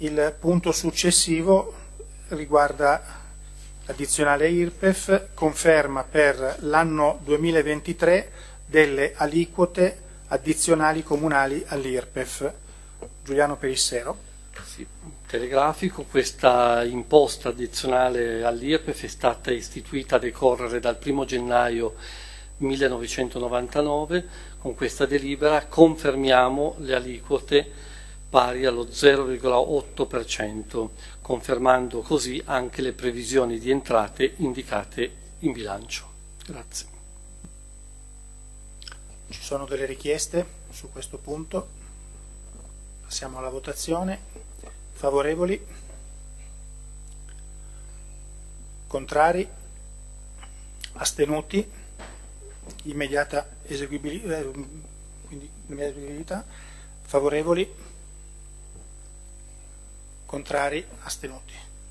Il punto successivo riguarda l'addizionale IRPEF, conferma per l'anno 2023 delle aliquote addizionali comunali all'IRPEF. Giuliano Perissero. Sì, telegrafico. Questa imposta addizionale all'IRPEF è stata istituita a decorrere dal 1 gennaio 1999. Con questa delibera confermiamo le aliquote pari allo 0,8%, confermando così anche le previsioni di entrate indicate in bilancio. Grazie. Ci sono delle richieste su questo punto? Passiamo alla votazione. Favorevoli? Contrari? Astenuti? Immediata eseguibilità? Favorevoli? Contrari? Astenuti?